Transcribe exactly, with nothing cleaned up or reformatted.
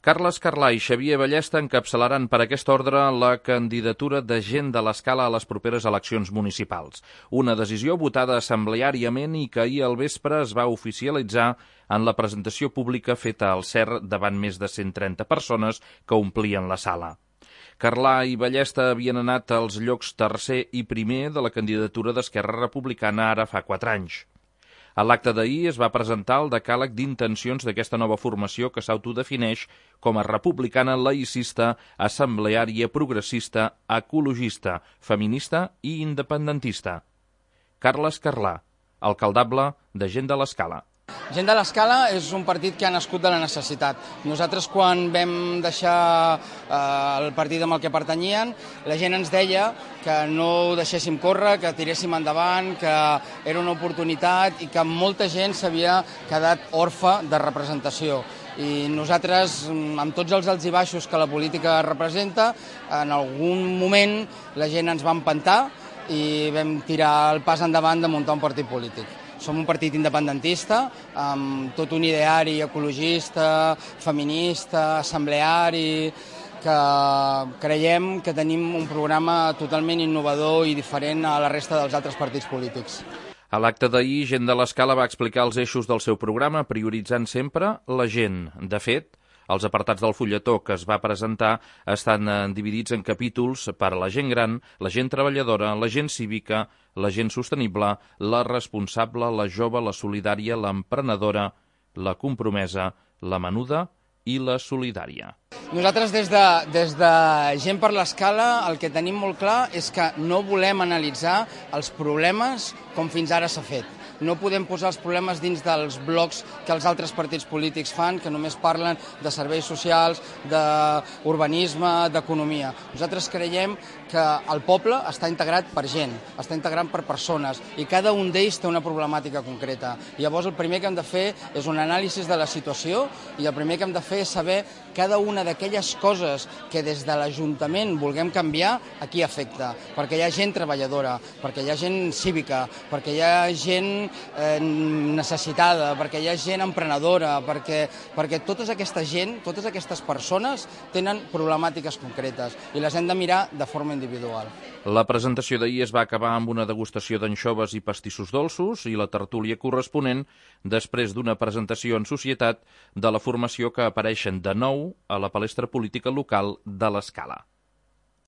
Carles Carlà i Xavier Ballesta encapçalaran per aquest ordre la candidatura de Gent de l'Escala a les properes eleccions municipals. Una decisió votada assembleàriament i que ahir al vespre es va oficialitzar en la presentació pública feta al C E R davant més de cent trenta persones que omplien la sala. Carlà i Ballesta havien anat als llocs tercer i primer de la candidatura d'Esquerra Republicana ara fa quatre anys. A l'acte d'ahir es va presentar el decàleg d'intencions d'aquesta nova formació que s'autodefineix com a republicana, laïcista, assembleària, progressista, ecologista, feminista i independentista. Carles Carlà, alcaldable de Gent de l'Escala. Gent de l'Escala és un partit que ha nascut de la necessitat. Nosaltres, quan vam deixar eh, el partit amb el que pertanyien, la gent ens deia que no ho deixéssim córrer, que tiréssim endavant, que era una oportunitat i que molta gent s'havia quedat orfe de representació. I nosaltres, amb tots els alts i baixos que la política representa, en algun moment la gent ens va empentar i vam tirar el pas endavant de muntar un partit polític. Som un partit independentista, amb tot un ideari ecologista, feminista, assembleari, que creiem que tenim un programa totalment innovador i diferent a la resta dels altres partits polítics. A l'acte d'ahir, Gent de l'Escala va explicar els eixos del seu programa, prioritzant sempre la gent. De fet, els apartats del fulletó que es va presentar estan dividits en capítols per a la gent gran, la gent treballadora, la gent cívica, la gent sostenible, la responsable, la jove, la solidària, l'emprenedora, la compromesa, la menuda i la solidària. Nosaltres des de, des de Gent per l'Escala el que tenim molt clar és que no volem analitzar els problemes com fins ara s'ha fet. No podem posar els problemes dins dels blocs que els altres partits polítics fan, que només parlen de serveis socials, d'urbanisme, d'economia. Nosaltres creiem que el poble està integrat per gent, està integrat per persones, i cada un d'ells té una problemàtica concreta. Llavors el primer que hem de fer és un anàlisi de la situació i el primer que hem de fer és saber cada una d'aquelles coses que des de l'Ajuntament vulguem canviar a qui afecta. Perquè hi ha gent treballadora, perquè hi ha gent cívica, perquè hi ha gent eh, necessitada, perquè hi ha gent emprenedora, perquè, perquè tota aquesta gent, totes aquestes persones tenen problemàtiques concretes i les hem de mirar de forma individual. La presentació d'ahir es va acabar amb una degustació d'anxoves i pastissos dolços i la tertúlia corresponent després d'una presentació en societat de la formació que apareixen de nou a la palestra política local de l'Escala.